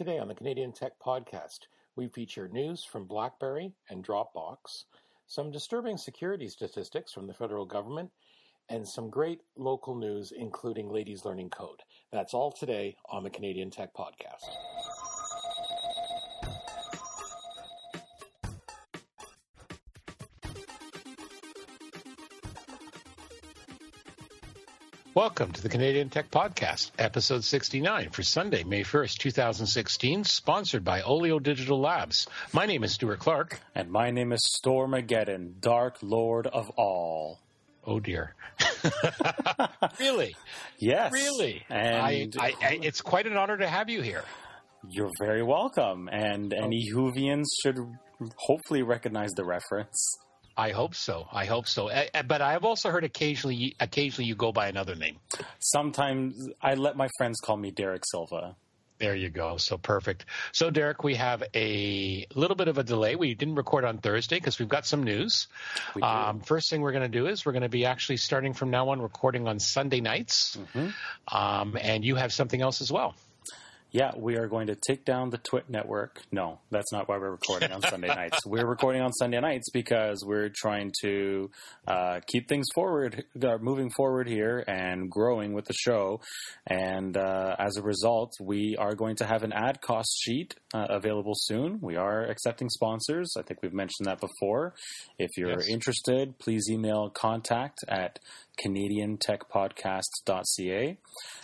Today on the Canadian Tech Podcast, we feature news from BlackBerry and Dropbox, some disturbing security statistics from the federal government, and some great local news, including Ladies Learning Code. That's all today on the Canadian Tech Podcast. Welcome to the Canadian Tech Podcast, episode 69 for Sunday, May 1st, 2016, sponsored by Olio Digital Labs. My name is Stuart Clark. And my name is Stormageddon, Dark Lord of All. Oh, dear. Really? Yes. Really? And it's quite an honor to have you here. You're very welcome. And any Whovians should hopefully recognize the reference. I hope so. But I've also heard occasionally you go by another name. Sometimes I let my friends call me Derek Silva. There you go. So perfect. So, Derek, we have a little bit of a delay. We didn't record on Thursday because we've got some news. First thing we're going to do is we're going to be actually starting from now on recording on Sunday nights. Mm-hmm. And you have something else as well. Yeah, we are going to take down the Twit network. No, that's not why we're recording on Sunday nights. We're recording on Sunday nights because we're trying to keep things moving forward here and growing with the show. And as a result, we are going to have an ad cost sheet available soon. We are accepting sponsors. I think we've mentioned that before. If you're interested, please email contact@canadiantechpodcast.ca.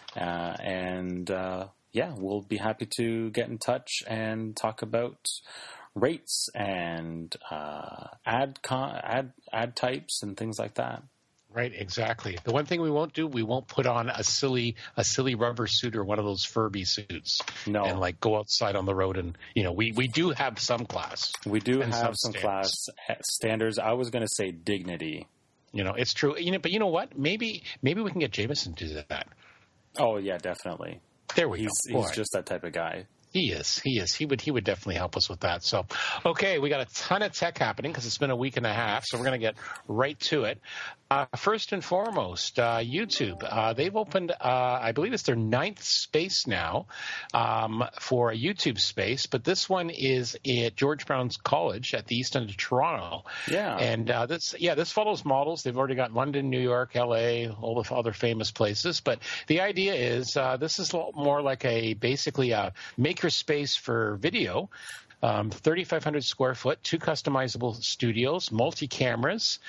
Yeah, we'll be happy to get in touch and talk about rates and ad types and things like that. Right, exactly. The one thing we won't do, we won't put on a silly rubber suit or one of those Furby suits. No. And like go outside on the road and, we do have some class. We do have some class standards. I was going to say dignity. It's true. But you know what? Maybe we can get Jameson to do that. Oh, yeah, definitely. There we go. He's just that type of guy. He is. He would definitely help us with that. So, okay, we got a ton of tech happening because it's been a week and a half, so we're going to get right to it. First and foremost, YouTube. They've opened, I believe it's their 9th space now for a YouTube space, but this one is at George Brown's College at the East End of Toronto. Yeah. And this follows models. They've already got London, New York, LA, all the other famous places. But the idea is this is more like basically a maker space for video. 3,500 square foot, 2 customizable studios, multi-cameras,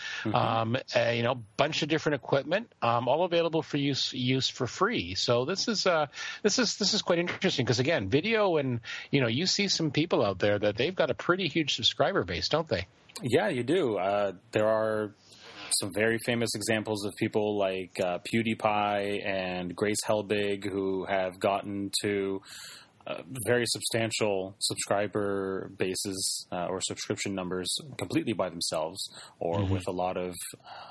bunch of different equipment, all available for use for free. So this is quite interesting because again, video and you see some people out there that they've got a pretty huge subscriber base, don't they? Yeah, you do. There are some very famous examples of people like PewDiePie and Grace Helbig who have gotten to very substantial subscriber bases or subscription numbers completely by themselves or with a lot of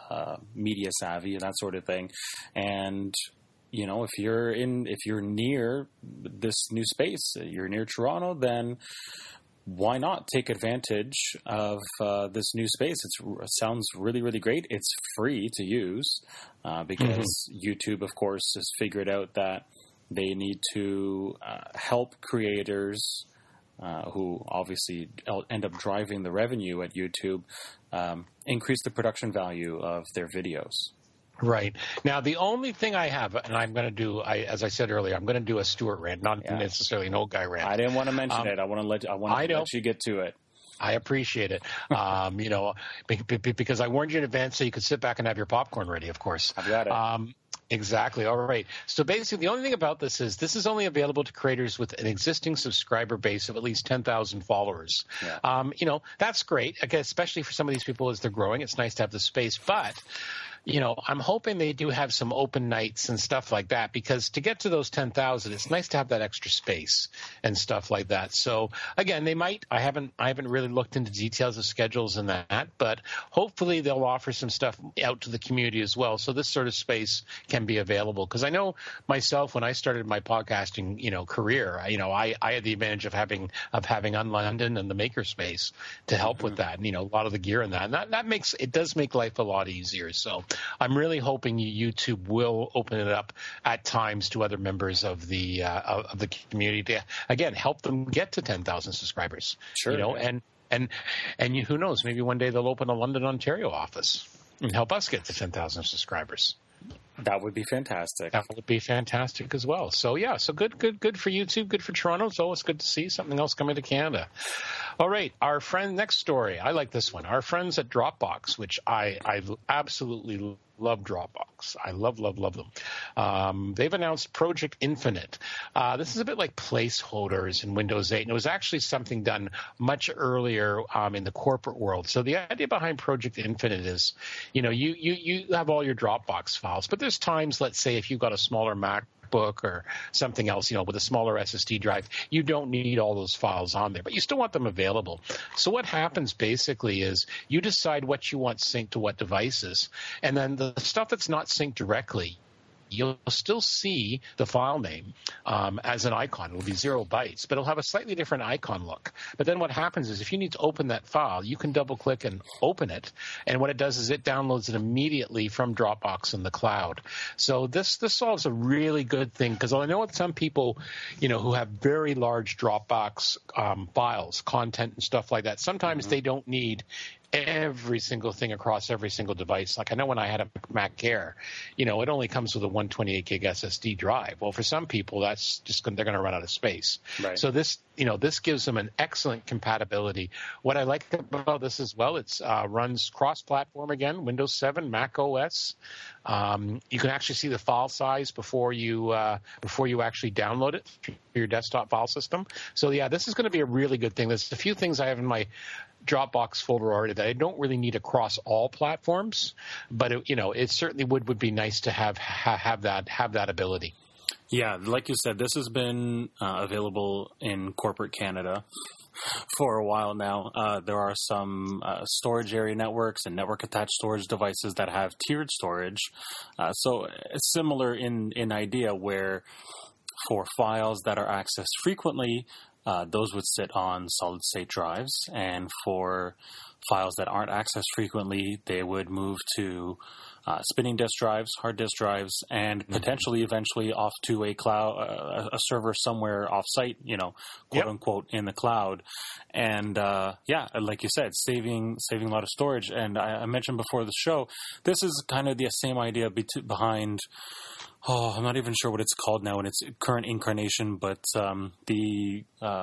media savvy and that sort of thing. And if you're near this new space, you're near Toronto, then why not take advantage of this new space? It sounds really, really great. It's free to use because YouTube, of course, has figured out that they need to help creators who obviously end up driving the revenue at YouTube increase the production value of their videos. Right. Now, the only thing I have, and I'm going to do, as I said earlier, I'm going to do a Stuart rant, not necessarily an old guy rant. I didn't want to mention it. I want to let you get to it. I appreciate it, because I warned you in advance so you could sit back and have your popcorn ready, of course. I've got it. Exactly. All right. So basically, the only thing about this is only available to creators with an existing subscriber base of at least 10,000 followers. Yeah. That's great, especially for some of these people as they're growing. It's nice to have the space, but I'm hoping they do have some open nights and stuff like that, because to get to those 10,000, it's nice to have that extra space and stuff like that. So again, they might. I haven't really looked into details of schedules and that, but hopefully they'll offer some stuff out to the community as well, so this sort of space can be available. Because I know myself, when I started my podcasting career, I had the advantage of having Unlondon and the makerspace to help with that, and a lot of the gear and that, and that does make life a lot easier. So I'm really hoping YouTube will open it up at times to other members of the community to, again, help them get to 10,000 subscribers. Sure. You know, and who knows, maybe one day they'll open a London, Ontario office and help us get to 10,000 subscribers. That would be fantastic. That would be fantastic as well. So, yeah, so good for YouTube, good for Toronto. It's always good to see something else coming to Canada. All right, our friend, next story. I like this one. Our friends at Dropbox, which I absolutely love Dropbox. I love them. They've announced Project Infinite. This is a bit like placeholders in Windows 8, and it was actually something done much earlier in the corporate world. So the idea behind Project Infinite is, you know, you have all your Dropbox files, but there's times, let's say, if you've got a smaller MacBook or something else, you know, with a smaller SSD drive, you don't need all those files on there, but you still want them available. So what happens basically is you decide what you want synced to what devices, and then the stuff that's not synced directly, you'll still see the file name as an icon. It'll be 0 bytes, but it'll have a slightly different icon look. But then what happens is if you need to open that file, you can double-click and open it, and what it does is it downloads it immediately from Dropbox in the cloud. So this solves a really good thing, because I know with some people, you know, who have very large Dropbox files, content and stuff like that, sometimes they don't need every single thing across every single device. Like I know when I had a Mac Air, you know, it only comes with a 128 gig SSD drive. Well, for some people, that's just they're going to run out of space. Right. So this gives them an excellent compatibility. What I like about this as well, it's runs cross-platform again, Windows 7, Mac OS. You can actually see the file size before you actually download it to your desktop file system. So yeah, this is going to be a really good thing. There's a few things I have in my Dropbox folder already that I don't really need across all platforms, but it certainly would be nice to have that ability. Yeah, like you said, this has been available in corporate Canada for a while now. There are some storage area networks and network attached storage devices that have tiered storage. So it's similar in idea, where for files that are accessed frequently, those would sit on solid-state drives, and for files that aren't accessed frequently, they would move to spinning disk drives, hard disk drives, and potentially eventually off to a cloud, a server somewhere off-site, quote unquote, in the cloud. And like you said, saving a lot of storage. And I mentioned before the show, this is kind of the same idea behind. Oh, I'm not even sure what it's called now in its current incarnation, but the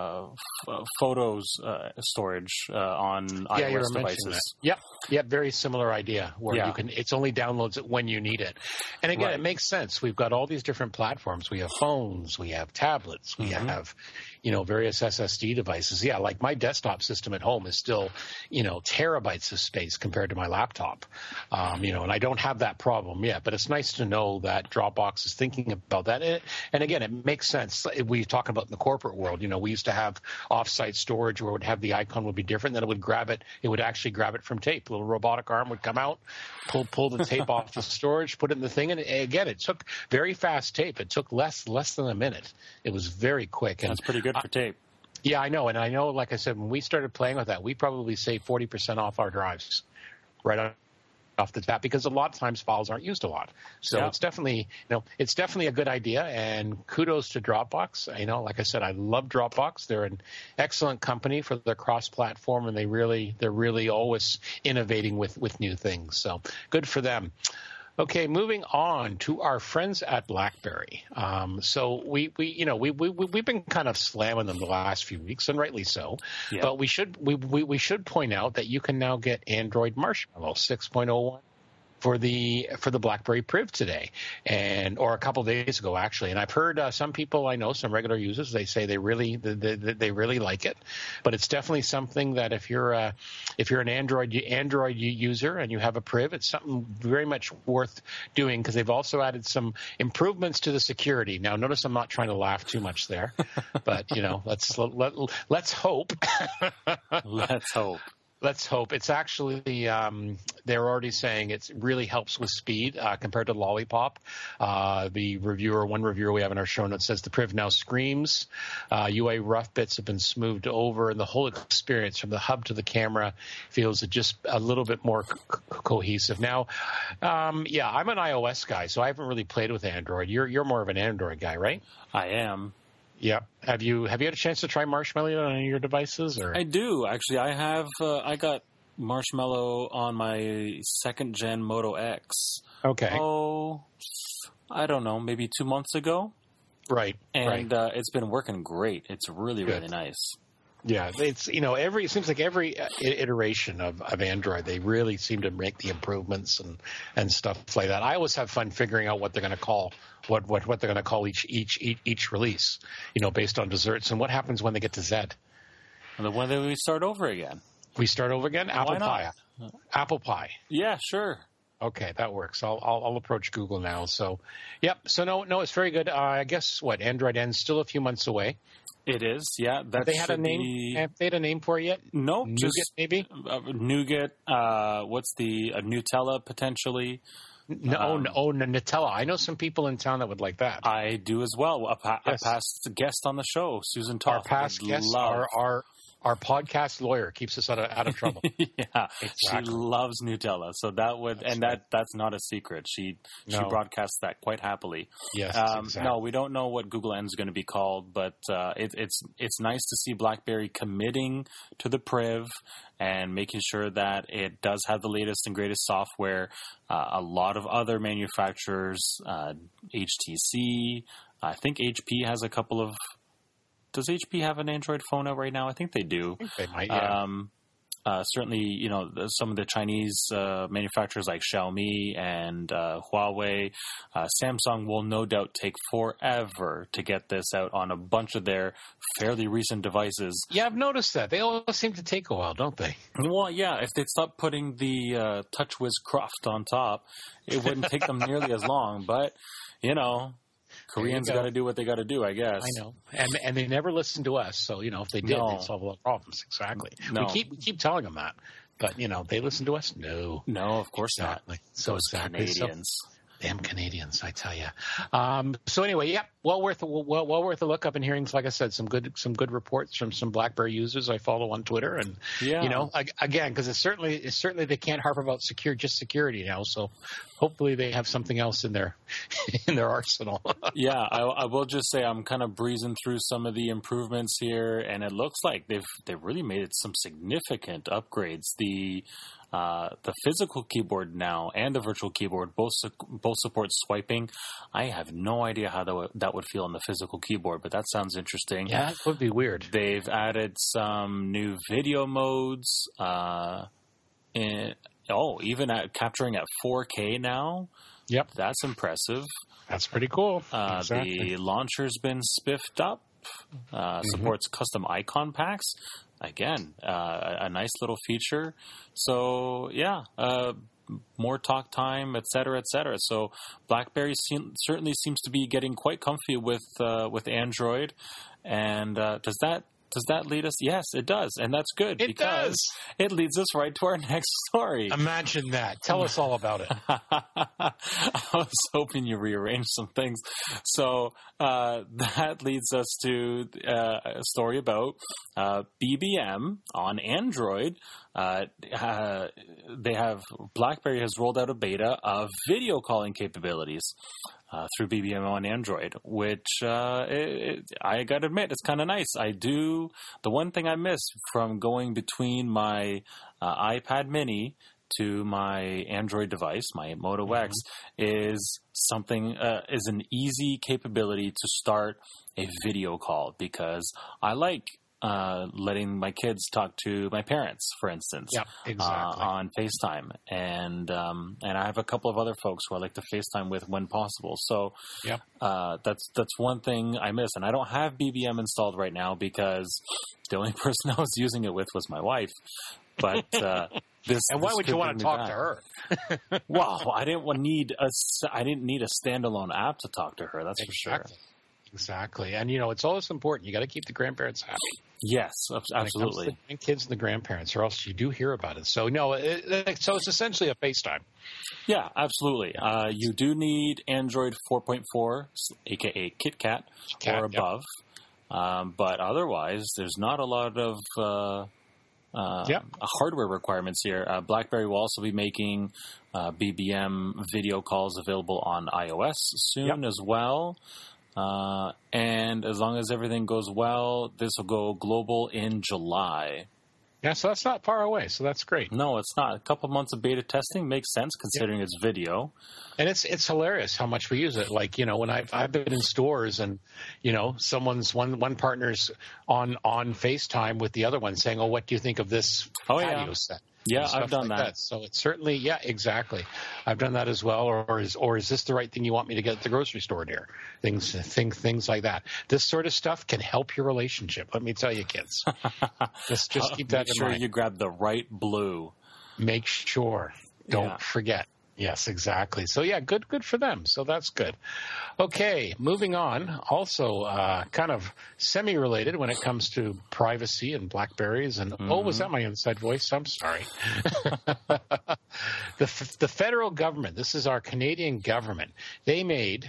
photos storage on iOS devices. Yep, very similar idea where it's only downloads it when you need it. And again, It makes sense. We've got all these different platforms. We have phones, we have tablets, we have various SSD devices. Yeah, like my desktop system at home is still, terabytes of space compared to my laptop. And I don't have that problem yet, but it's nice to know that Dropbox is thinking about that. And again, it makes sense. We talk about in the corporate world, we used to have offsite storage where it would have the icon would be different, then it would grab it. It would actually grab it from tape. A little robotic arm would come out, pull the tape off the storage, put it in the thing. And again, it took very fast tape. It took less than a minute. It was very quick. And that's pretty good for tape. Yeah, I know. And I know, like I said, when we started playing with that, we probably saved 40% off our drives right off the bat, because a lot of times files aren't used a lot. So it's definitely, a good idea, and kudos to Dropbox. Like I said, I love Dropbox. They're an excellent company for their cross-platform, and they're really always innovating with new things. So good for them. Okay, moving on to our friends at BlackBerry. So we've been kind of slamming them the last few weeks, and rightly so. Yeah. But we should point out that you can now get Android Marshmallow 6.01 for the BlackBerry Priv today, or a couple of days ago actually. And I've heard some people I know, some regular users, they say they really like it. But it's definitely something that if you're an Android user and you have a Priv, it's something very much worth doing, because they've also added some improvements to the security. Now, notice I'm not trying to laugh too much there, but let's hope. Let's hope. Let's hope. It's actually they're already saying it really helps with speed compared to Lollipop. One reviewer we have in our show notes says the Priv now screams. UI rough bits have been smoothed over, and the whole experience from the hub to the camera feels just a little bit more cohesive. Now, I'm an iOS guy, so I haven't really played with Android. You're more of an Android guy, right? I am. Yeah. Have you had a chance to try Marshmallow on any of your devices? Or I do actually. I have. I got Marshmallow on my second gen Moto X. Okay. Oh, I don't know, maybe 2 months ago. Right. And it's been working great. It's really really nice. Yeah, it's it seems like every iteration of Android, they really seem to make the improvements and stuff like that. I always have fun figuring out what they're going to call what they're going to call each release, based on desserts. And what happens when they get to Z? And when we start over again? We start over again. Apple Pie. Apple Pie. Yeah, sure. Okay, that works. I'll approach Google now. So, yep. So no, it's very good. I guess Android N's still a few months away. It is, yeah. Have they had a name? Have they had a name for it yet? No, Nougat, just maybe. Nougat. What's the Nutella potentially? Nutella. I know some people in town that would like that. I do as well. A past guest on the show, Susan Toth. Our past guest, our podcast lawyer, keeps us out of trouble. Yeah, exactly. She loves Nutella, so that's not a secret. She broadcasts that quite happily. Yes, exactly. No, we don't know what Google N is going to be called, but it's nice to see BlackBerry committing to the Priv and making sure that it does have the latest and greatest software. A lot of other manufacturers, HTC, I think HP has a couple of. Does HP have an Android phone out right now? I think they do. I think they might, yeah. Certainly, some of the Chinese manufacturers like Xiaomi and Huawei, Samsung will no doubt take forever to get this out on a bunch of their fairly recent devices. Yeah, I've noticed that. They always seem to take a while, don't they? Well, yeah. If they stopped putting the TouchWiz Croft on top, it wouldn't take them nearly as long. But, Koreans got to do what they got to do, I guess. I know, and they never listen to us. So if they did, they'd solve a lot of problems. Exactly. No. We keep telling them that, but they listen to us. No, of course not. So exactly. Canadians. Damn Canadians, I tell you. So anyway, yeah, well worth a look. I've been hearing, like I said, some good reports from some BlackBerry users I follow on Twitter, and again, because it's certainly they can't harp about security now. So hopefully they have something else in their arsenal. Yeah, I will just say I'm kind of breezing through some of the improvements here, and it looks like they've really made some significant upgrades. The physical keyboard now and the virtual keyboard both support swiping. I have no idea how that would feel on the physical keyboard, but that sounds interesting. Yeah, it would be weird. They've added some new video modes. Even capturing at 4K now. Yep, that's impressive. That's pretty cool. Exactly. The launcher's been spiffed up. Supports custom icon packs. Again, a nice little feature. So, yeah, more talk time, et cetera, et cetera. So BlackBerry certainly seems to be getting quite comfy with Android. And does that lead us? Yes, it does. And that's good because it leads us right to our next story. Imagine that. Tell us all about it. I was hoping you rearranged some things. So that leads us to a story about BBM on Android. BlackBerry has rolled out a beta of video calling capabilities. Through BBM on Android, which I got to admit, it's kind of nice. The one thing I miss from going between my iPad mini to my Android device, my Moto X, is an easy capability to start a video call, because I like letting my kids talk to my parents, for instance, on FaceTime, and I have a couple of other folks who I like to FaceTime with when possible. So that's one thing I miss, and I don't have BBM installed right now because the only person I was using it with was my wife. But and why would you want to talk to her? Well, I didn't need a standalone app to talk to her. That's for sure. Exactly. And, it's always important. You got to keep the grandparents happy. Yes, absolutely. And kids and the grandparents, or else you do hear about it. So no, so it's essentially a FaceTime. Yeah, absolutely. You do need Android 4.4, aka KitKat, or above. But otherwise, there's not a lot of hardware requirements here. BlackBerry will also be making BBM video calls available on iOS soon as well. And as long as everything goes well, this will go global in July. Yeah, so that's not far away. So that's great. No, it's not. A couple months of beta testing makes sense considering it's video. And it's hilarious how much we use it. Like, when I've been in stores and, someone's one partner's on FaceTime with the other one saying, "Oh, what do you think of this patio set?" Yeah, I've done that. So it's certainly, exactly. I've done that as well. Or is this the right thing you want me to get at the grocery store, dear? Things like that. This sort of stuff can help your relationship. Let me tell you, kids. Just keep that in mind. Make sure you grab the right blue. Make sure. Don't forget. Yes, exactly. So good for them. So that's good. Okay, moving on. Also, kind of semi-related when it comes to privacy and BlackBerries. And was that my inside voice? I'm sorry. The federal government. This is our Canadian government. They made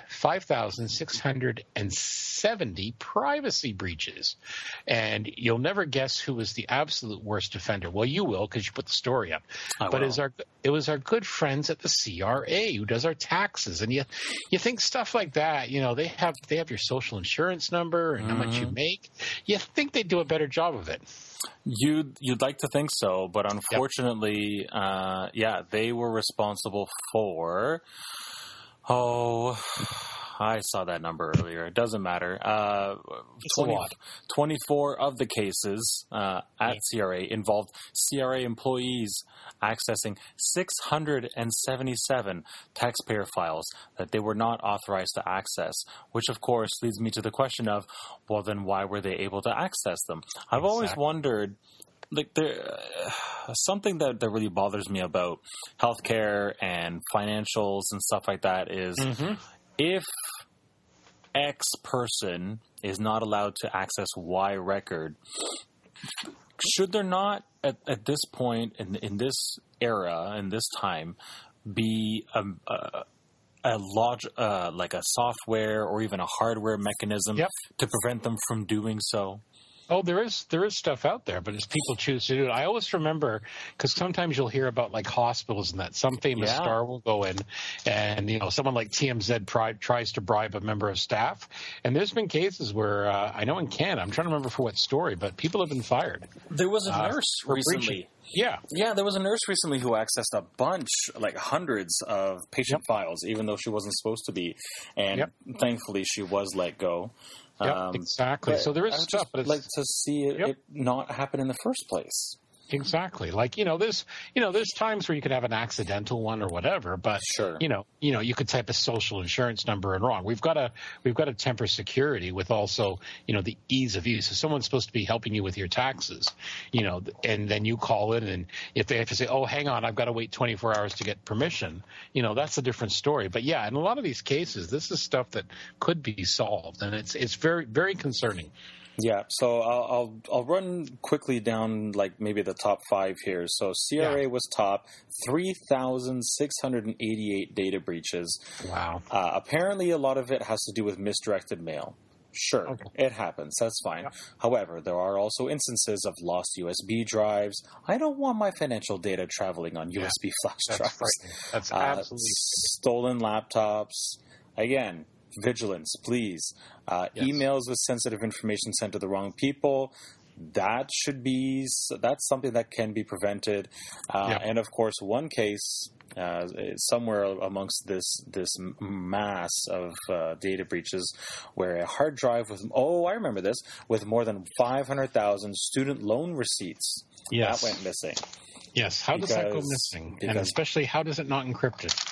5,670 privacy breaches, and you'll never guess who was the absolute worst offender. Well, you will because you put the story up. But it was our good friends at the CRA who does our taxes, and you think stuff like that. They have your social insurance number and how much you make. You think they do a better job of it. You'd like to think so, but unfortunately, they were responsible for. I saw that number earlier. It doesn't matter. 24 of the cases at CRA involved CRA employees accessing 677 taxpayer files that they were not authorized to access, which of course leads me to the question of, well, then why were they able to access them? I've always wondered, something that really bothers me about healthcare and financials and stuff like that is if X person is not allowed to access Y record, should there not, at this point, in this era, in this time, be like a software or even a hardware mechanism to prevent them from doing so? Oh, there is stuff out there, but as people choose to do it, I always remember, because sometimes you'll hear about like hospitals and that some famous star will go in, and someone like TMZ tries to bribe a member of staff, and there's been cases where I know in Canada, I'm trying to remember for what story, but people have been fired. There was a nurse recently. Yeah, there was a nurse recently who accessed a bunch, like hundreds of patient files, even though she wasn't supposed to be, and thankfully she was let go. Exactly. So there is stuff, but it's like to see it not happen in the first place. Exactly. Like, there's times where you could have an accidental one or whatever, but you could type a social insurance number in wrong. We've got to temper security with also, the ease of use. If someone's supposed to be helping you with your taxes, and then you call in, and if they have to say, "Oh, hang on, I've got to wait 24 hours to get permission," that's a different story. But in a lot of these cases, this is stuff that could be solved, and it's very, very concerning. Yeah, so I'll run quickly down like maybe the top 5 here. So CRA was top, 3,688 data breaches. Wow. Apparently a lot of it has to do with misdirected mail. Sure, it happens. That's fine. Yeah. However, there are also instances of lost USB drives. I don't want my financial data traveling on USB flash drives. That's absolutely stolen laptops. Again, vigilance, please. Emails with sensitive information sent to the wrong people. That's something that can be prevented. And of course, one case somewhere amongst this mass of data breaches, where a hard drive with I remember this, with more than 500,000 student loan receipts that went missing. Yes. How does that go missing? And especially, how does it not encrypt it?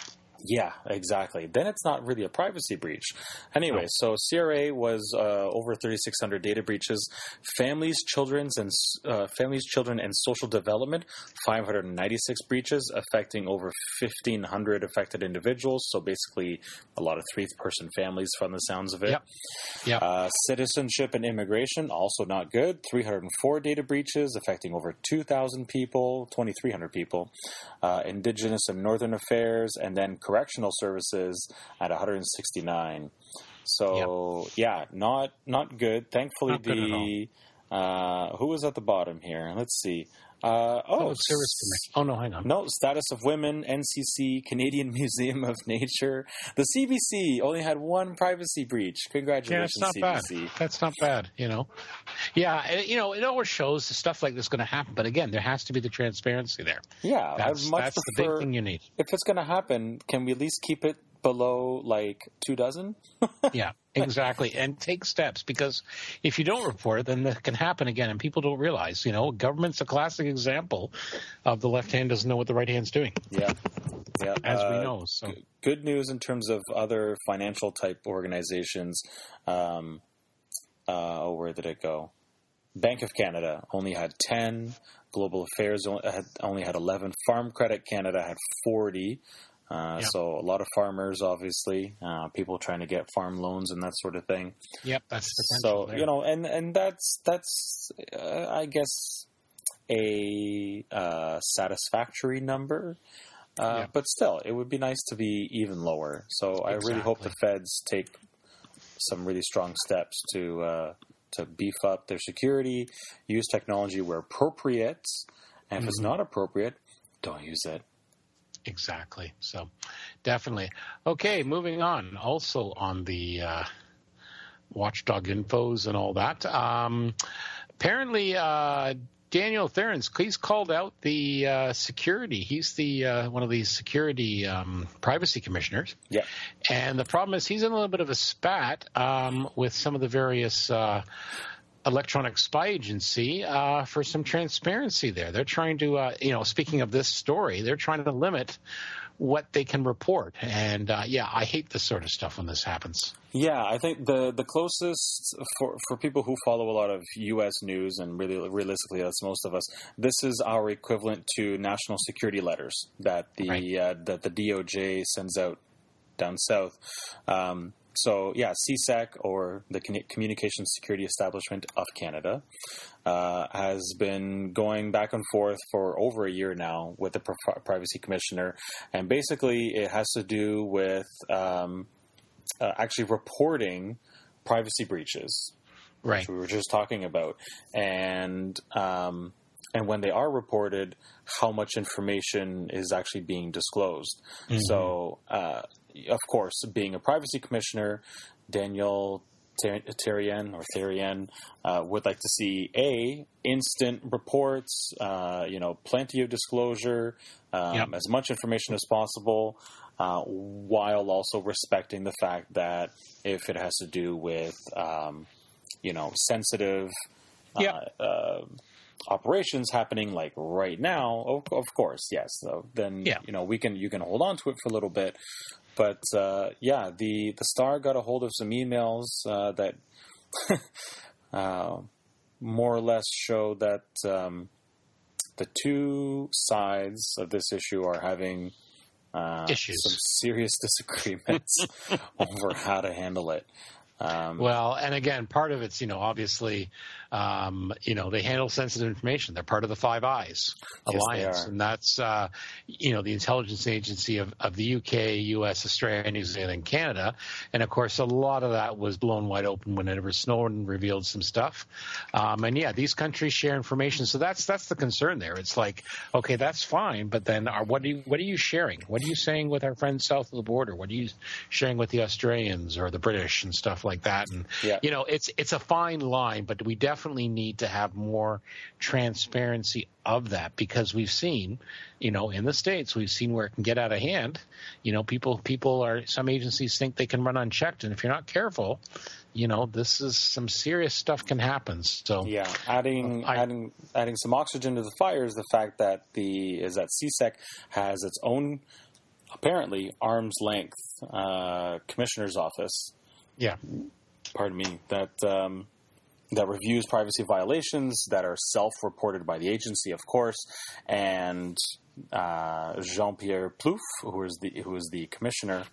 Yeah, exactly. Then it's not really a privacy breach. Anyway, so CRA was over 3,600 data breaches. Families, children, and social development, 596 breaches, affecting over 1,500 affected individuals. So basically, a lot of three-person families, from the sounds of it. Yep. Citizenship and immigration, also not good. 304 data breaches, affecting over 2,000 people, 2,300 people. Indigenous and Northern Affairs, and then correctional services at 169. So not good. Thankfully, not good who was at the bottom here? Let's see. Service Commission. Oh no, hang on. No, Status of Women, NCC, Canadian Museum of Nature. The CBC only had one privacy breach. Congratulations, yeah, it's not CBC. Bad. That's not bad, Yeah, it always shows the stuff like this is going to happen. But again, there has to be the transparency there. Yeah, that's the big thing you need. If it's going to happen, can we at least keep it below like 24? Yeah, exactly. And take steps, because if you don't report it, then that can happen again. And people don't realize, government's a classic example of the left hand doesn't know what the right hand's doing. Yeah. As we know. So good news in terms of other financial type organizations. Where did it go? Bank of Canada only had 10. Global Affairs only had 11. Farm Credit Canada had 40. So a lot of farmers, obviously, people trying to get farm loans and that sort of thing. Yep, that's potential. So there. And that's I guess a satisfactory number. But still, it would be nice to be even lower. So I really hope the feds take some really strong steps to beef up their security, use technology where appropriate, and if it's not appropriate, don't use it. Exactly. So definitely. Okay, moving on. Also on the watchdog infos and all that. Apparently, Daniel Therens, he's called out the security. He's the one of the security privacy commissioners. Yeah. And the problem is he's in a little bit of a spat with some of the various electronic spy agency for some transparency there. They're trying to, speaking of this story, they're trying to limit what they can report. And, I hate this sort of stuff when this happens. Yeah, I think the closest for people who follow a lot of U.S. news, and really realistically that's most of us, this is our equivalent to national security letters that the DOJ sends out down south. So, CSEC, or the Communications Security Establishment of Canada, has been going back and forth for over a year now with the Privacy Commissioner. And basically, it has to do with actually reporting privacy breaches, which we were just talking about. And when they are reported, how much information is actually being disclosed. Mm-hmm. So, of course, being a privacy commissioner, Daniel Therien would like to see instant reports, plenty of disclosure, as much information as possible, while also respecting the fact that if it has to do with, sensitive operations happening like right now, of course, yes. So then, you can hold on to it for a little bit. But, the Star got a hold of some emails that more or less show that the two sides of this issue are having some serious disagreements over how to handle it. And again, part of it's, obviously, they handle sensitive information. They're part of the Five Eyes Alliance. And that's, the intelligence agency of the UK, US, Australia, New Zealand, and Canada. And, of course, a lot of that was blown wide open whenever Snowden revealed some stuff. These countries share information. So that's the concern there. It's like, okay, that's fine. But then what are you sharing? What are you saying with our friends south of the border? What are you sharing with the Australians or the British and stuff like that? And, it's a fine line, but we definitely need to have more transparency of that, because we've seen, in the States, we've seen where it can get out of hand. Some agencies think they can run unchecked, and if you're not careful, this is some serious stuff can happen. So adding some oxygen to the fire is the fact that CSEC has its own apparently arm's length commissioner's office. Yeah. Pardon me. That reviews privacy violations that are self-reported by the agency, of course, and Jean-Pierre Plouffe, who is the commissioner.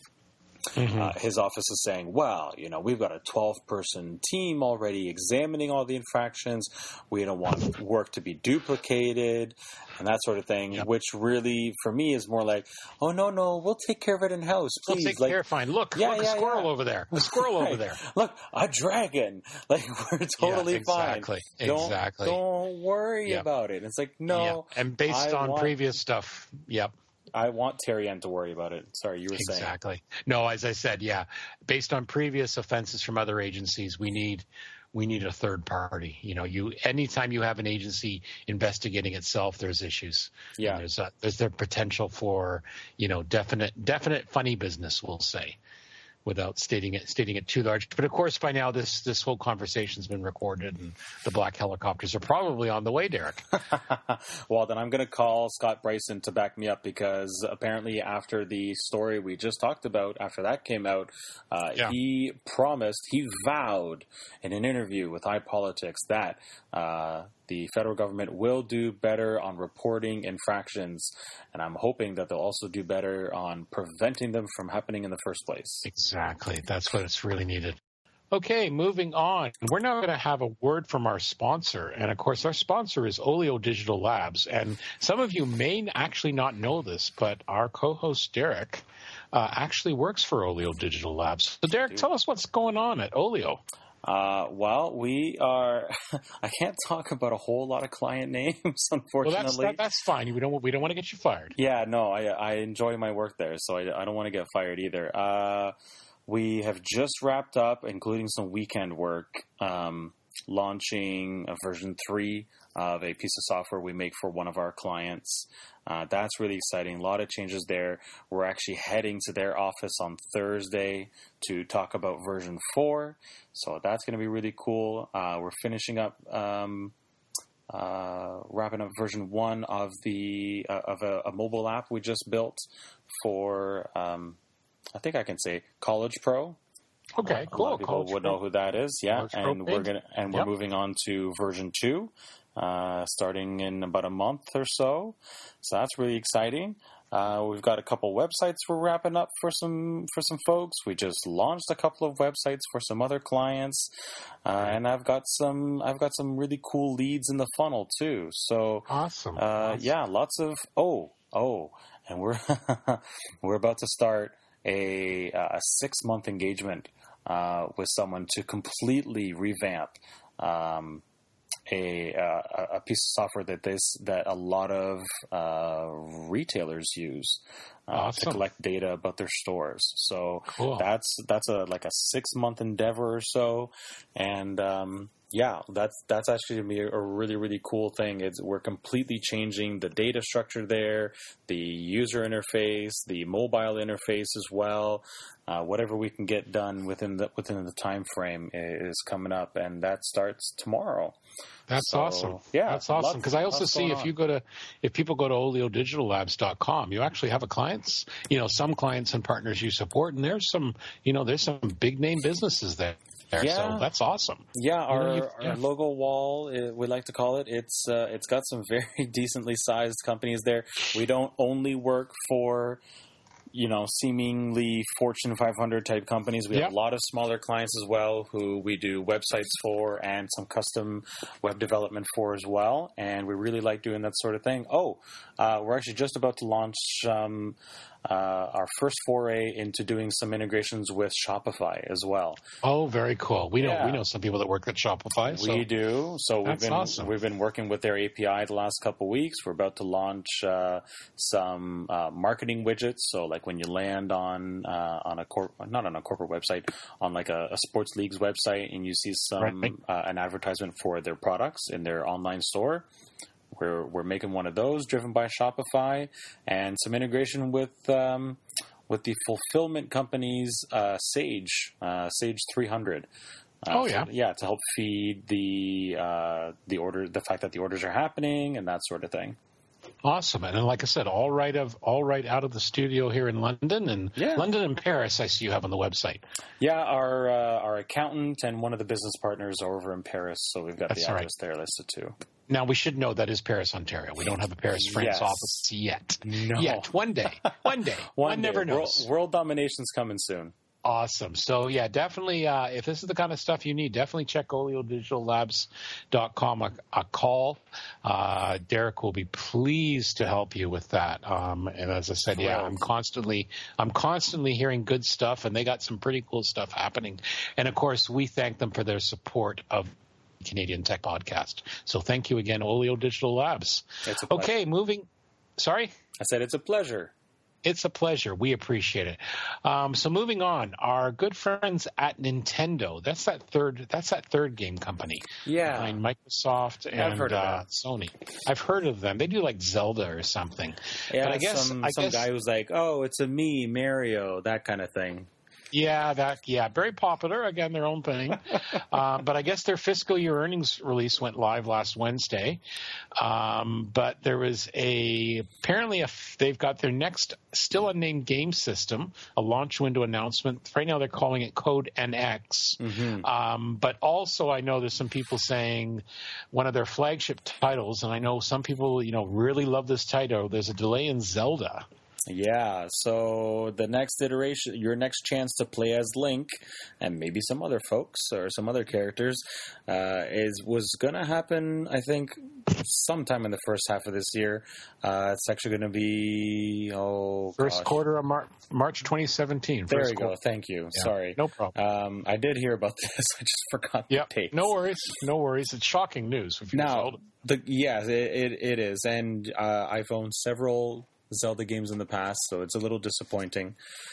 His office is saying, well, we've got a 12-person team already examining all the infractions. We don't want work to be duplicated and that sort of thing, which really, for me, is more like, oh, no, we'll take care of it in-house, please. We'll take care, fine. Look, a squirrel over there. A squirrel over there. Look, a dragon. Like, we're totally fine. Exactly. Don't worry about it. It's like, no. Yeah. And based on previous stuff, I want Terry Ann to worry about it. Sorry, you were saying. Exactly. No, as I said, based on previous offenses from other agencies, we need a third party. Anytime you have an agency investigating itself, there's issues. Yeah. And there's the potential for, definite funny business, we'll say, without stating it too large. But of course, by now this whole conversation's been recorded, and the black helicopters are probably on the way, Derek. Well, then I'm going to call Scott Bryson to back me up, because apparently after the story we just talked about, after that came out, he vowed in an interview with iPolitics that the federal government will do better on reporting infractions, and I'm hoping that they'll also do better on preventing them from happening in the first place. Exactly. That's what it's really needed. Okay, moving on. We're now going to have a word from our sponsor. And, of course, our sponsor is Olio Digital Labs. And some of you may actually not know this, but our co-host, Derek, actually works for Olio Digital Labs. So, Derek, tell us what's going on at Olio. Well, we are. I can't talk about a whole lot of client names, unfortunately. Well, that's fine. We don't want to get you fired. Yeah, no, I enjoy my work there, so I don't want to get fired either. We have just wrapped up, including some weekend work, launching a version 3 of a piece of software we make for one of our clients. That's really exciting. A lot of changes there. We're actually heading to their office on Thursday to talk about version 4. So that's going to be really cool. We're finishing up, wrapping up version 1 of a mobile app we just built for, I think I can say College Pro. Okay, cool. A lot of people would know who that is. Yeah, and we're moving on to version 2. Starting in about a month or so. So that's really exciting. We've got a couple websites we're wrapping up for some folks. We just launched a couple of websites for some other clients, and I've got some really cool leads in the funnel too. So awesome. Yeah, lots of and we're we're about to start a 6-month engagement with someone to completely revamp a piece of software that a lot of retailers use to collect data about their stores. So cool. That's a 6-month endeavor or so, and that's actually going to be a really, really cool thing. We're completely changing the data structure there, the user interface, the mobile interface as well. Whatever we can get done within the time frame is coming up, and that starts tomorrow. That's awesome. Yeah, that's awesome. Because I also see if people go to OlioDigitalLabs.com, you actually have a clients. Some clients and partners you support, and there's some big name businesses there. Yeah. So that's awesome. Yeah, our logo wall, we like to call it. It's got some very decently sized companies there. We don't only work for seemingly Fortune 500 type companies. We have a lot of smaller clients as well who we do websites for and some custom web development for as well. And we really like doing that sort of thing. We're actually just about to launch our first foray into doing some integrations with Shopify as well. Oh, very cool. We know some people that work at Shopify. So we do. So we've been working with their API the last couple of weeks. We're about to launch some marketing widgets. So like when you land on not on a corporate website, on like a sports league's website, and you see an advertisement for their products in their online store. We're making one of those driven by Shopify, and some integration with the fulfillment company's Sage 300. To help feed the order, the fact that the orders are happening and that sort of thing. Awesome. And then, like I said, all right out of the studio here in London, and London and Paris I see you have on the website. Yeah, our accountant and one of the business partners are over in Paris, so we've got the address there listed too. Now, we should know that is Paris, Ontario. We don't have a Paris, France office yet. No. Yet. One day. One never knows. World domination's coming soon. Awesome. So, yeah, definitely, if this is the kind of stuff you need, definitely check OleoDigitalLabs.com. A call. Derek will be pleased to help you with that. And as I said, I'm constantly hearing good stuff, and they got some pretty cool stuff happening. And, of course, we thank them for their support of Canadian Tech Podcast. So thank you again, Oleo Digital Labs. Okay, Sorry? I said it's a pleasure. It's a pleasure. We appreciate it. So moving on, our good friends at Nintendo. That's that third game company. Yeah. Behind Microsoft and Sony. I've heard of them. They do like Zelda or something. Yeah, but I guess some guy who's like, oh, it's a me, Mario, that kind of thing. Yeah, very popular. Again, their own thing. But I guess their fiscal year earnings release went live last Wednesday. But there was apparently they've got their next still unnamed game system, a launch window announcement. Right now they're calling it Code NX. Mm-hmm. But also I know there's some people saying one of their flagship titles, and I know some people, really love this title. There's a delay in Zelda. Yeah, so the next iteration, your next chance to play as Link, and maybe some other folks or some other characters, was going to happen, I think, sometime in the first half of this year. It's actually going to be, first quarter of March 2017. There you go. Thank you. Yeah, sorry. No problem. I did hear about this. I just forgot the date. No worries. It's shocking news. Now, it is. And I've owned several Zelda games in the past, so it's a little disappointing.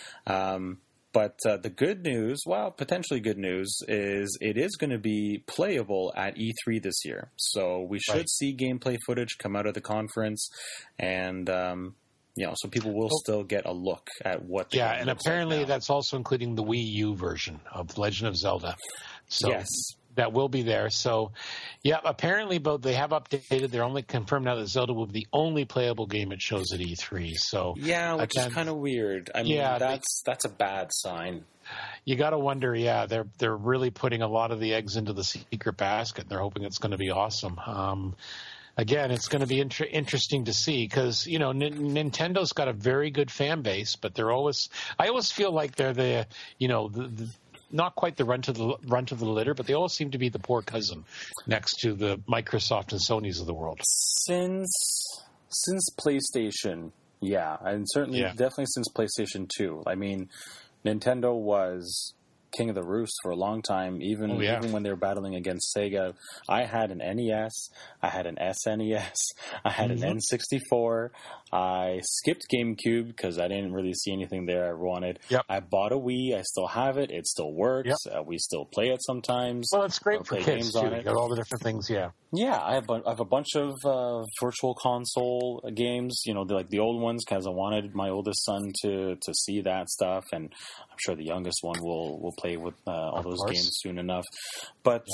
But the good news, potentially good news, is it is going to be playable at E3 this year. So we should see gameplay footage come out of the conference, and so people will still get a look at what the game and looks apparently like now. That's also including the Wii U version of Legend of Zelda. So yes. That will be there. So, apparently they have updated. They're only confirmed now that Zelda will be the only playable game it shows at E3. So which is kind of weird. I mean, that's a bad sign. You got to wonder. They're really putting a lot of the eggs into the secret basket. They're hoping it's going to be awesome. Again, it's going to be interesting to see because, Nintendo's got a very good fan base, but I always feel like they're the not quite the runt of the litter, but they all seem to be the poor cousin next to the Microsoft and Sonys of the world. Since PlayStation, and certainly definitely since PlayStation 2. I mean, Nintendo was king of the roost for a long time, even when they were battling against Sega. I had an NES, I had an SNES, I had an N64. I skipped GameCube because I didn't really see anything there I wanted. I bought a Wii. I still have it. It still works. We still play it sometimes. Well, it's great for kids too. You got all the different things. Yeah, I have a bunch of virtual console games. Like the old ones, because I wanted my oldest son to see that stuff, and I'm sure the youngest one will play with all those games soon enough. But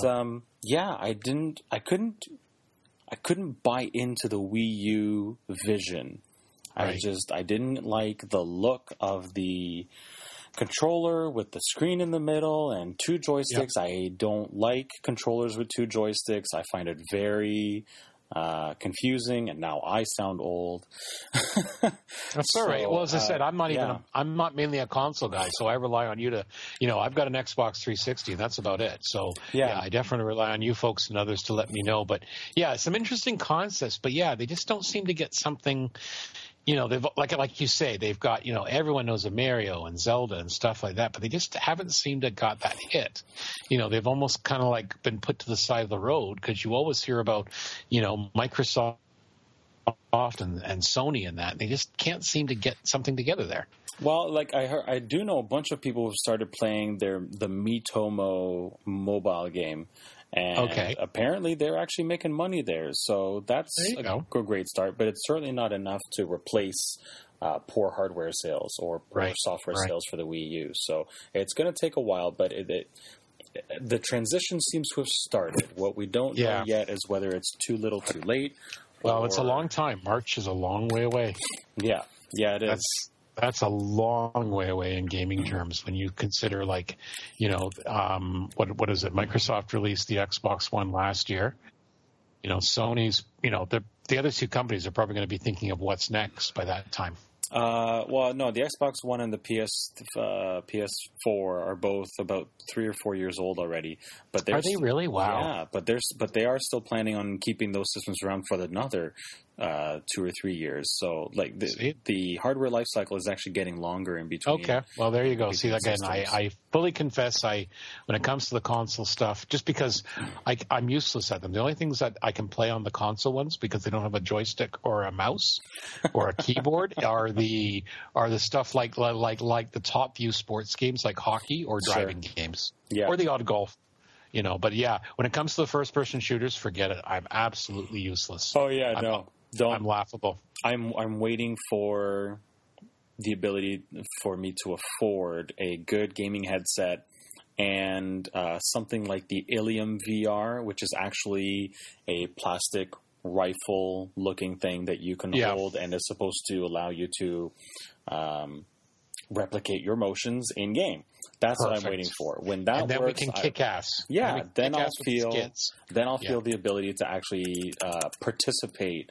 I couldn't buy into the Wii U vision. I didn't like the look of the controller with the screen in the middle and two joysticks. I don't like controllers with two joysticks. I find it very confusing, and now I sound old. That's all right. Well, as I said, I'm not mainly a console guy, so I rely on you to, I've got an Xbox 360, and that's about it. So I definitely rely on you folks and others to let me know. But some interesting concepts, but they just don't seem to get something. They've like you say, they've got, everyone knows of Mario and Zelda and stuff like that, but they just haven't seemed to have got that hit. They've almost kind of like been put to the side of the road because you always hear about, Microsoft and Sony and that. They just can't seem to get something together there. Well, I do know a bunch of people who've started playing the Miitomo mobile game. And apparently they're actually making money there. So that's a great start, but it's certainly not enough to replace poor hardware sales or poor software sales for the Wii U. So it's going to take a while, but the transition seems to have started. What we don't know yet is whether it's too little too late Well, it's a long time. March is a long way away. Yeah, it is. That's a long way away in gaming terms when you consider, like, what is it? Microsoft released the Xbox One last year. Sony's, the other two companies are probably going to be thinking of what's next by that time. Well, no, the Xbox One and the PS4 are both about 3 or 4 years old already. But are they really? Wow. Yeah, but they are still planning on keeping those systems around for another 2 or 3 years. So, like, the hardware life cycle is actually getting longer in between. Okay, well, there you go. See, again, I fully confess, when it comes to the console stuff, just because I'm useless at them. The only things that I can play on the console ones, because they don't have a joystick or a mouse or a keyboard, are the stuff like the top view sports games like hockey or driving games, or the odd golf. But yeah, when it comes to the first person shooters, forget it. I'm absolutely useless. Oh yeah, I'm laughable. I'm waiting for the ability for me to afford a good gaming headset and something like the Ilium VR, which is actually a plastic rifle-looking thing that you can hold and is supposed to allow you to replicate your motions in game. That's what I'm waiting for. When that and then works, we can kick ass. Yeah, then I'll feel the ability to actually participate